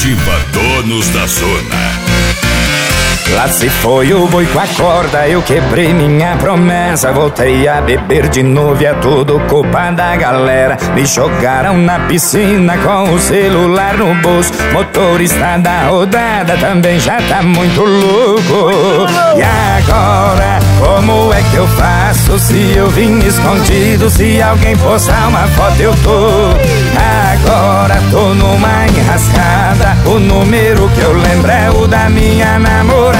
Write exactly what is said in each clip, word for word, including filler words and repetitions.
Comitiva Donos da Zona. Lá se foi o boi com a corda, eu quebrei minha promessa. Voltei a beber de novo e é tudo culpa da galera. Me jogaram na piscina com o celular no bolso. Motorista da rodada também já tá muito louco. E agora, como é que eu faço se eu vim escondido? Se alguém postar uma foto eu tô. Agora tô numa enrascada. O número que eu lembro é o da minha namorada.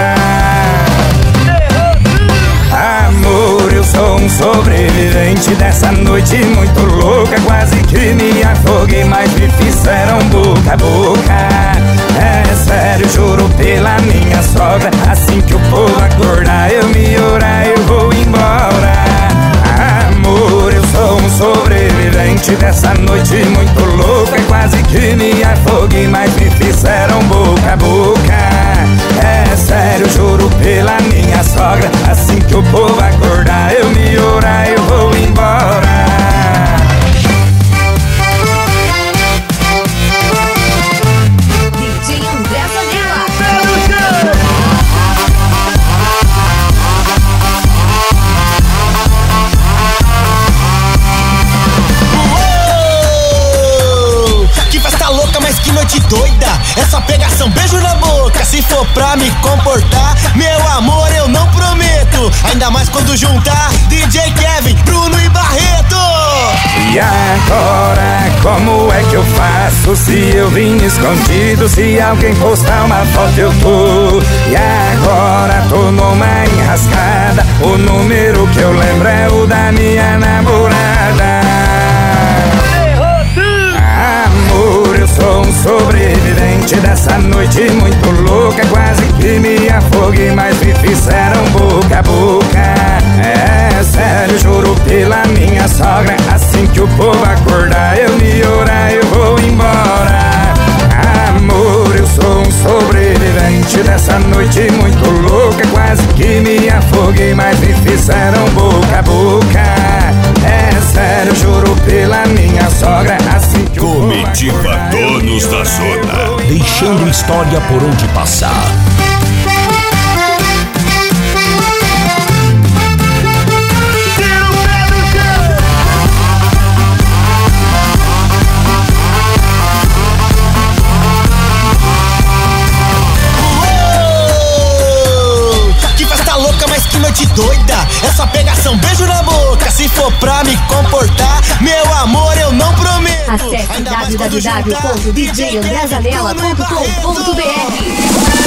Amor, eu sou um sobrevivente dessa noite muito louca. Quase que me afoguei, mas me fizeram boca a boca. É sério, juro pela minha sogra. Assim que o povo acordar, eu me orar, eu vou embora. Amor, eu sou um sobrevivente dessa noite muito louca. Quase que me afoguei, mas me fizeram boca a boca. É sério, juro pela minha sogra. Assim que o povo acordar, eu me orar, eu vou embora. D J André Zanella. Que festa louca, mas que noite doida. Essa pegação, beijo na boca. Se for pra me comportar, meu amor, eu não prometo. Ainda mais quando juntar D J Kevin, Bruno e Barreto. E agora, como é que eu faço se eu vim escondido? Se alguém postar uma foto eu tô. E agora tô numa enrascada. O número que eu lembro é o da minha namorada. Amor, eu sou um sobrevivente dessa noite muito louca. Quase que me afoguei, mas me fizeram boca a boca. É sério, juro pela minha sogra. Assim que o povo acordar, eu me orar, eu vou embora. Amor, eu sou um sobrevivente dessa noite muito louca. Quase que me afoguei, mas me fizeram boca a boca. É sério, juro pela minha sogra. Assim que o Comitiva Donos da Zona, deixando história por onde passar. Que noite doida, essa pegação, beijo na boca. Se for pra me comportar, meu amor, eu não prometo. Acesse w w w ponto d j andré zanella ponto com ponto b r.